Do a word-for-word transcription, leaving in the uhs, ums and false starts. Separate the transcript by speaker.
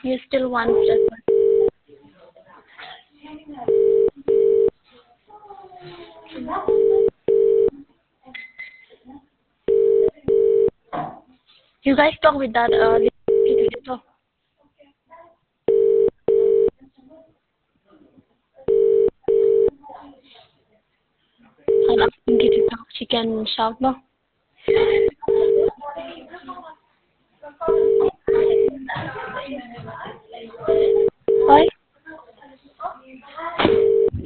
Speaker 1: You still want that one. You guys talk with that uh little. I'm asking you to talk. She can shout no.